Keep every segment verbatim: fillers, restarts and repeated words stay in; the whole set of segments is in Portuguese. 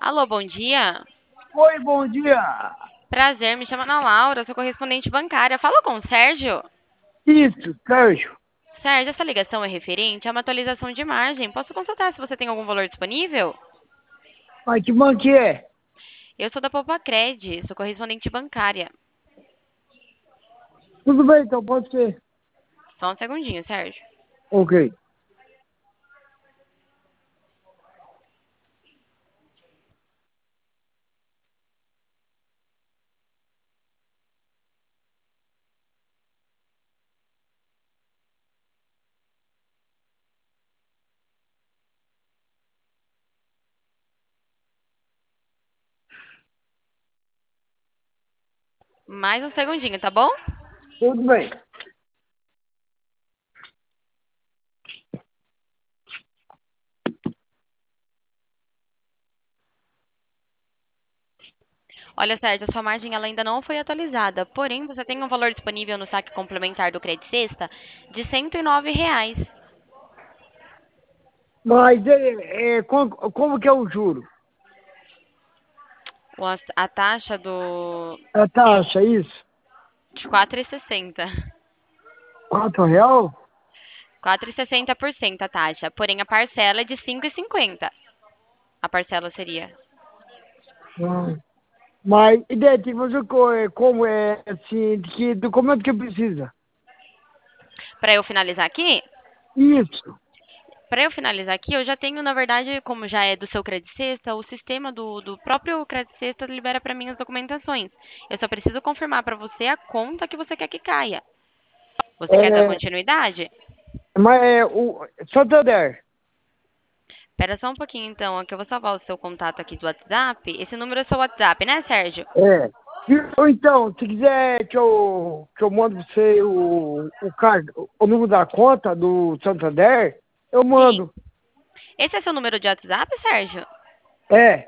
Alô, bom dia. Oi, bom dia. Prazer, me chamo Ana Laura, sou correspondente bancária. Fala com o Sérgio. Isso, Sérgio. Sérgio, essa ligação é referente a uma atualização de margem. Posso consultar se você tem algum valor disponível? Mas que banco que é? Eu sou da Popacred, sou correspondente bancária. Tudo bem, então pode ser. Só um segundinho, Sérgio. Ok. Mais um segundinho, tá bom? Tudo bem. Olha, Sérgio, a sua margem ela ainda não foi atualizada. Porém, você tem um valor disponível no saque complementar do Credit Sexta de cento e nove reais. Mas é, é, como, como que é o juro? O- A taxa do A taxa, isso? de quatro e sessenta. Quatro real? quatro e sessenta por cento a taxa, porém a parcela é de cinco e cinquenta. A parcela seria. Hum. Mas, e daí, tem que fazer co- é, como é, assim, de que documento que precisa? Para eu finalizar aqui, Isso. para eu finalizar aqui, eu já tenho, na verdade, como já é do seu Credit Sexta, o sistema do, do próprio Credit Sexta libera para mim as documentações. Eu só preciso confirmar para você a conta que você quer que caia. Você quer dar É, continuidade? mas é o Santander. Espera só um pouquinho, então, que eu vou salvar o seu contato aqui do WhatsApp. Esse número é seu WhatsApp, né, Sérgio? É. E, ou então, se quiser que eu, que eu mando pra você o, o, card, o número da conta do Santander, eu Sim. mando. Esse é seu número de WhatsApp, Sérgio? É.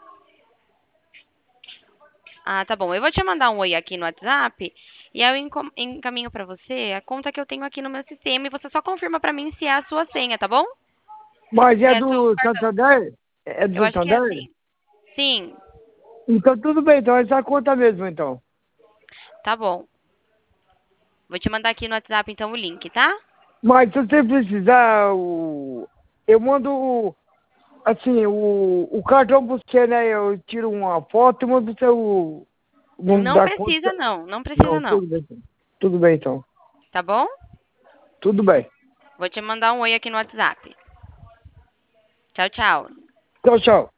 Ah, tá bom. Eu vou te mandar um oi aqui no WhatsApp e aí eu encom- encaminho pra você a conta que eu tenho aqui no meu sistema e você só confirma pra mim se é a sua senha, tá bom? Mas Se é é seu do cartão. Santander? É do Eu acho que é Santander? assim. Sim, Então tudo bem, então essa conta mesmo, então. tá bom. Vou te mandar aqui no WhatsApp então o link, tá? Mas se você precisar, o... eu mando, o- assim, o, o cartão pra você, né? Eu tiro uma foto e mando pra você o, o número Não da precisa conta. não, não precisa Não, não. tudo bem, então. Tudo bem, então. Tá bom? Tudo bem. Vou te mandar um oi aqui no WhatsApp. Tchau, tchau. Tchau, tchau.